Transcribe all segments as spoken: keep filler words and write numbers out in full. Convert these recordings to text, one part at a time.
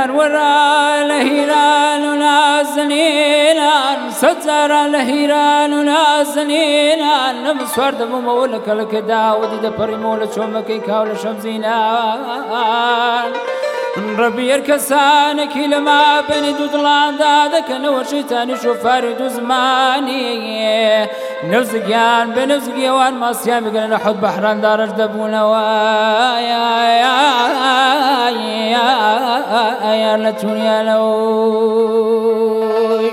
حيران ورا الهيران ونازنينان ستر الهيران ونازنينان نمسور دمو مولك الكدا ودي دبري مولك شومكي كاول شمزينان ربي يركسانك لما بني دوطلان دادك نوشيتاني شوفاري زماني نفسقيان بنفسقيوان ما صيام قلنا نحط بحران دارج دبونا ويا يا يا يا لتون يا لوي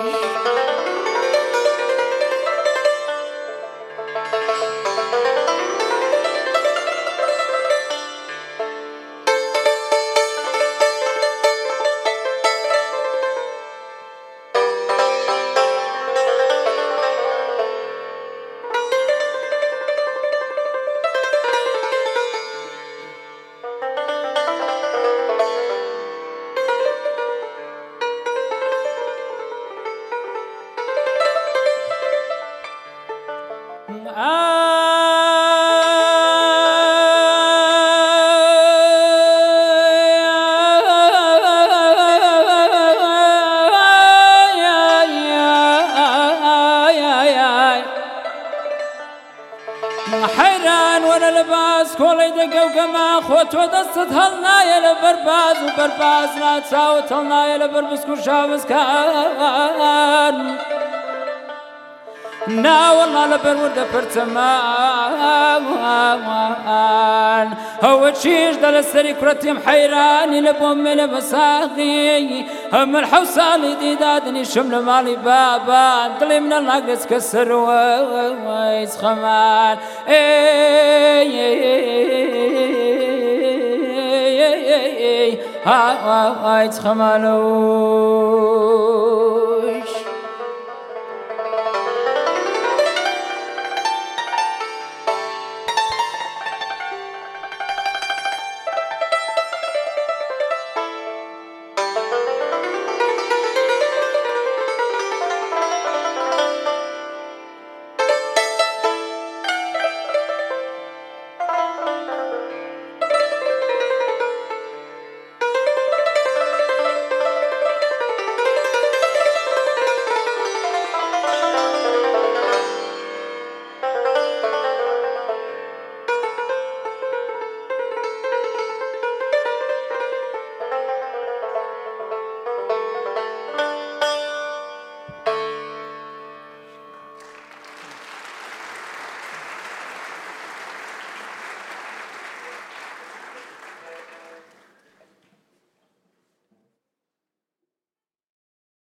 حيران ولا لباس كولي دقا وقما خوت ودست هلنا يا لبرباز وبرباز لا تساوت هلنا يا لبربس كل شابس كان نا والله لبر ورده برتمان هو تشيش دل السري كرتيم حيراني لبوم من مساقي هم الحوصالي ديدادني شمل مالي بابا طلي من النقص كسر ويس خمان اي ها وايس خمالو